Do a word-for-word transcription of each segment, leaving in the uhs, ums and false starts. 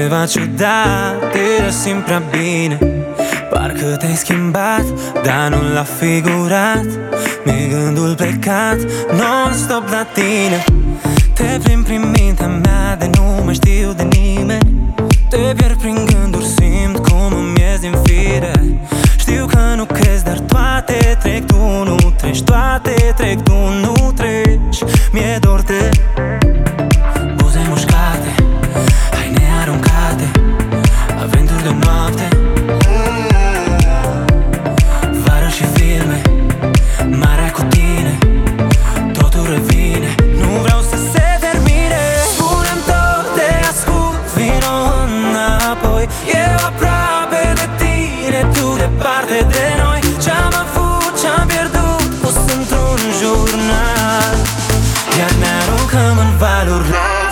ceva ciudat, te simt prea bine. Parcă te-ai schimbat, dar nu l-a figurat. Mi-e gândul plecat non-stop la tine. Te prind prin mintea mea, de nu mai știu de nimeni. Te pierd prin gânduri, simt cum îmi ies din fire. Știu că nu crezi, dar toate trec, tu nu treci. Toate trec, tu nu treci. Mi-e dor de buze mușcate, haine aruncate, aventuri de noapte, vară și filme, marea cu tine, totul revine. Nu vreau să se termine. Spune-mi tot, te ascult, vino înapoi. Eu aproape de tine, tu departe de noi. Ce-am avut, ce-am pierdut, pus într-un jurnal, iar ne aruncăm în valuri.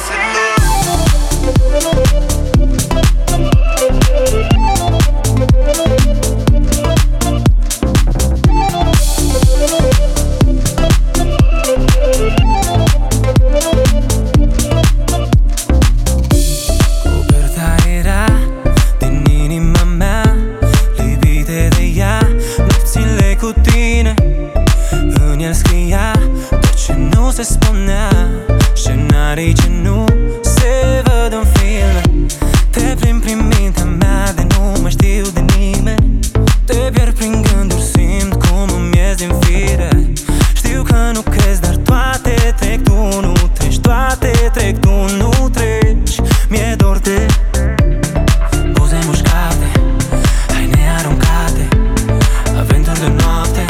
În el scria tot ce nu se spunea, scenarii ce nu se văd în filme. Te prind prin mintea mea, de nu mai știu de nimeni. Te pierd prin gânduri, simt cum îmi ies din fire. Știu că nu crezi, dar toate trec, tu nu treci. Toate trec, tu nu treci. Mi-e dor de buze mușcate, haine aruncate, aventuri de noapte,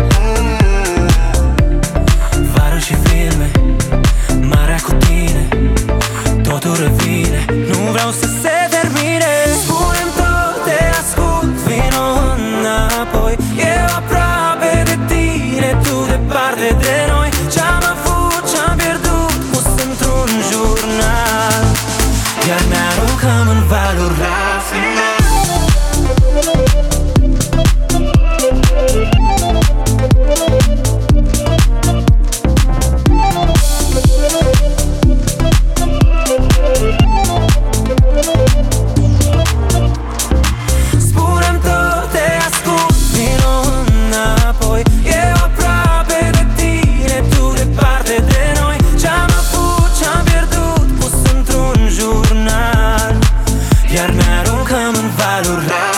și filme, marea cu tine, totul revine. Nu vreau să se termine. Spune-mi tot, te ascult, vino înapoi. Eu aproape de tine, tu departe de noi. Ce-am avut, ce-am pierdut, pus într-un jurnal, iar ne aruncăm în valuri la final. Iar ne aruncăm în valuri.